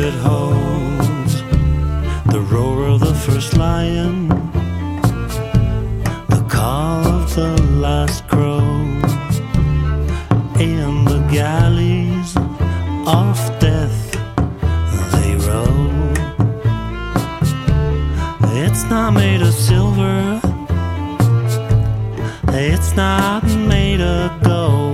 it holds the roar of the first lion, the call of the last crow, and the galleys of death they row. It's not made of silver, it's not made of gold.